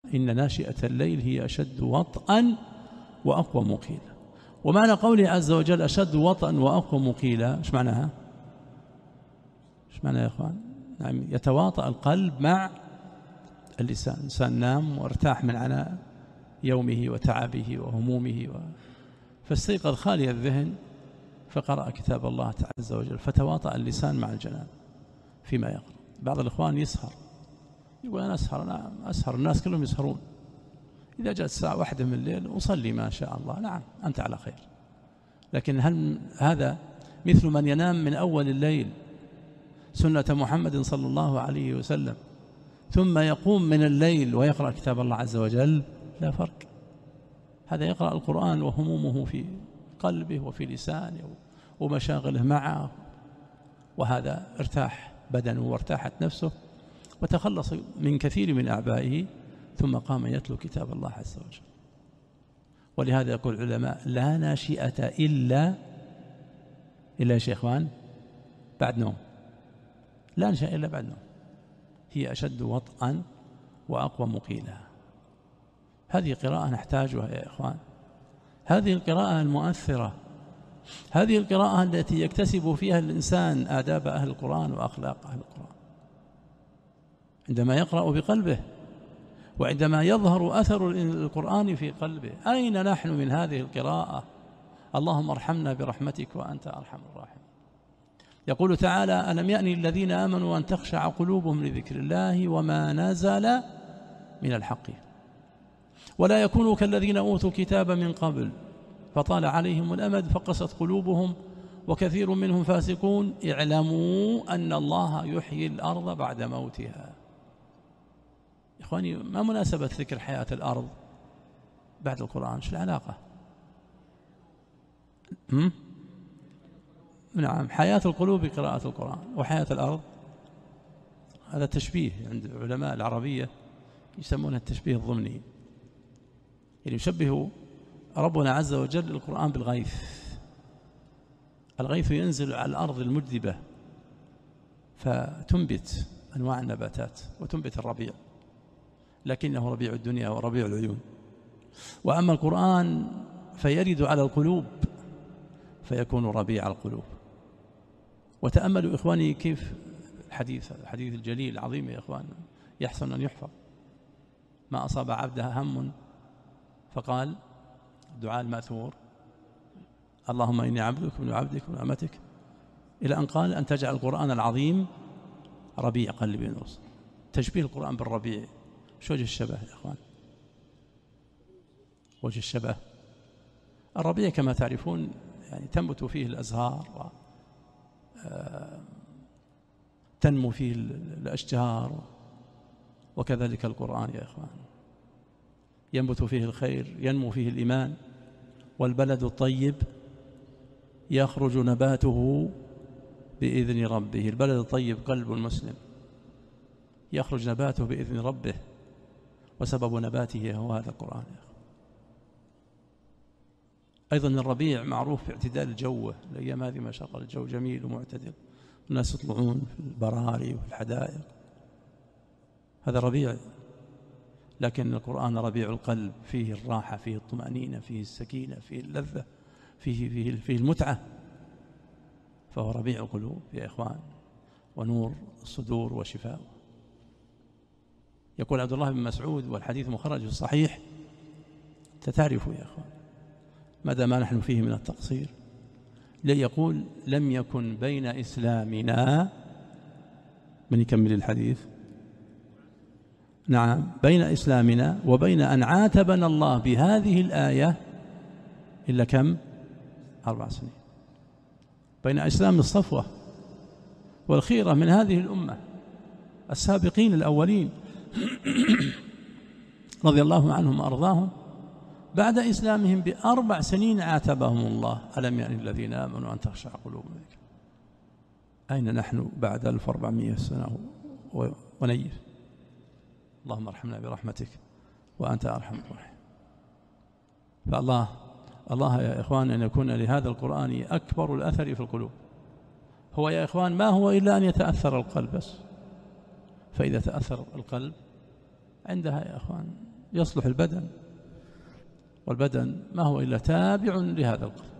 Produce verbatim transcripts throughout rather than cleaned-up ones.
إن ناشئة الليل هي أشد وطئا وأقوى مقيلا. ومعنى قوله عز وجل أشد وطئا وأقوى مقيلا إيش معناها؟ إيش معنى يا إخوان؟ نعم، يتواطأ القلب مع اللسان. الإنسان نام وارتاح من عناء يومه وتعبه وهمومه و... فاستيقظ خالي الذهن فقرأ كتاب الله عز وجل، فتواطأ اللسان مع الجنان فيما يقرأ. بعض الإخوان يسهر، يقول أنا أسهر، أنا أسهر، الناس كلهم يسهرون، إذا جاءت الساعة واحدة من الليل أصلي ما شاء الله. نعم أنت على خير، لكن هل هذا مثل من ينام من أول الليل سنة محمد صلى الله عليه وسلم ثم يقوم من الليل ويقرأ كتاب الله عز وجل؟ لا فرق. هذا يقرأ القرآن وهمومه في قلبه وفي لسانه ومشاغله معه، وهذا ارتاح بدنه وارتاحت نفسه وتخلص من كثير من أعبائه، ثم قام يتلو كتاب الله عز وجل. ولهذا يقول العلماء لا ناشئة إلا إلا يا شيخوان بعد نوم، لا نشأ إلا بعد نوم، هي أشد وطئا وأقوى مقيلا. هذه قراءة نحتاجها يا إخوان، هذه القراءة المؤثرة، هذه القراءة التي يكتسب فيها الإنسان آداب أهل القرآن وأخلاق أهل القرآن عندما يقرأ بقلبه، وعندما يظهر أثر القرآن في قلبه. أين نحن من هذه القراءة؟ اللهم ارحمنا برحمتك وأنت أرحم الراحمين. يقول تعالى ألم يأن الذين آمنوا أن تخشع قلوبهم لذكر الله وما نزل من الحق ولا يكونوا كالذين أوتوا الكتاب من قبل فطال عليهم الأمد فقست قلوبهم وكثير منهم فاسقون اعلموا أن الله يحيي الأرض بعد موتها. إخواني، ما مناسبة ذكر حياة الأرض بعد القرآن؟ ايش العلاقة؟ هم؟ نعم، حياة القلوب بقراءة القرآن، وحياة الأرض هذا تشبيه عند علماء العربية يسمونه التشبيه الضمني، يعني يشبه ربنا عز وجل القرآن بالغيث. الغيث ينزل على الأرض المجذبة فتنبت أنواع النباتات وتنبت الربيع، لكنه ربيع الدنيا وربيع العيون. وأما القرآن فيرد على القلوب فيكون ربيع القلوب. وتأملوا إخواني كيف الحديث الحديث الجليل العظيم يا إخوان يحسن أن يحفظ. ما أصاب عبدها هم فقال الدعاء المأثور اللهم إني عبدك وابن عبدك وابن أمتك، إلى أن قال أن تجعل القرآن العظيم ربيع قلبي ونص. تشبيه القرآن بالربيع، شو وجه الشبه يا إخوان؟ وجه الشبه الربيع كما تعرفون يعني تنبت فيه الأزهار و تنمو فيه الأشجار، وكذلك القرآن يا إخوان ينبت فيه الخير، ينمو فيه الإيمان. والبلد الطيب يخرج نباته بإذن ربه. البلد الطيب قلب المسلم يخرج نباته بإذن ربه، وسبب نباته هو هذا القرآن يا أخوان. أيضا الربيع معروف باعتدال الجو، الأيام هذه ما شاء الله الجو جميل ومعتدل، الناس يطلعون في البراري وفي الحدائق، هذا ربيع. لكن القرآن ربيع القلب، فيه الراحة، فيه الطمأنينة، فيه السكينة، فيه اللذة، فيه, فيه, فيه المتعة، فهو ربيع القلوب يا إخوان ونور الصدور وشفاء. يقول عبد الله بن مسعود والحديث مخرج في الصحيح، تتعرفوا يا إخوان ماذا ما نحن فيه من التقصير. يقول لم يكن بين إسلامنا، من يكمل الحديث؟ نعم، بين إسلامنا وبين أن عاتبنا الله بهذه الآية إلا كم؟ أربع سنين. بين إسلام الصفوة والخيرة من هذه الأمة السابقين الأولين رضي الله عنهم وأرضاهم، بعد إسلامهم بأربع سنين عاتبهم الله ألم يأن الذين آمنوا أن تخشع قلوبهم. أين نحن بعد ألف وأربعمائة سنة ونيف؟ اللهم ارحمنا برحمتك وأنت أرحم الراحمين. فالله الله يا إخوان أن يكون لهذا القرآن أكبر الأثر في القلوب. هو يا إخوان ما هو إلا أن يتأثر القلب بس، فإذا تأثر القلب عندها يا إخوان يصلح البدن، والبدن ما هو إلا تابع لهذا القلب.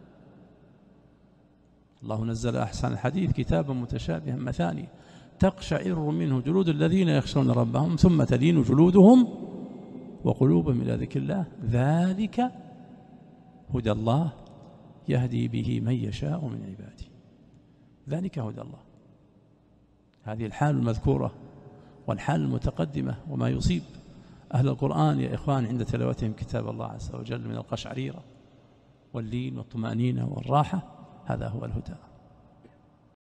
الله نزل أحسن الحديث كتابا متشابها مثاني تقشعر منه جلود الذين يخشون ربهم ثم تلين جلودهم وقلوبهم إلى ذكر الله ذلك هدى الله يهدي به من يشاء من عباده. ذلك هدى الله. هذه الحال المذكورة والحال المتقدمة، وما يصيب أهل القرآن يا إخوان عند تلاوتهم كتاب الله عز وجل من القشعريرة واللين والطمأنينة والراحة، هذا هو الهدى.